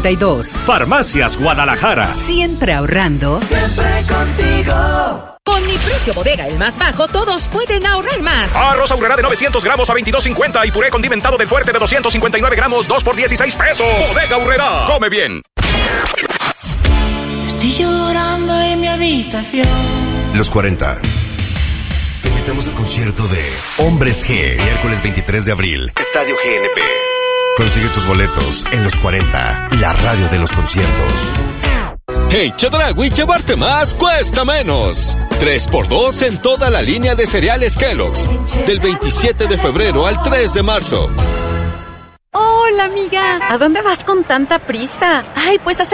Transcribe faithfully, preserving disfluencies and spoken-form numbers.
cincuenta y dos. Farmacias Guadalajara. Siempre ahorrando. Siempre contigo. Con mi precio bodega, el más bajo, todos pueden ahorrar más. Arroz Aurrerá de novecientos gramos a veintidós cincuenta y puré condimentado del Fuerte de doscientos cincuenta y nueve gramos, dos por dieciséis pesos. Bodega Aurrerá. Come bien. Estoy llorando en mi habitación. Los cuarenta. Te invitamos al concierto de Hombres G, miércoles veintitrés de abril, Estadio G N P. Consigue tus boletos en Los cuarenta, la radio de los conciertos. En Chedraui llevarte más cuesta menos. tres por dos en toda la línea de cereales Kellogg's. Del veintisiete de febrero al tres de marzo. Hola, amiga. ¿A dónde vas con tanta prisa? Ay, pues a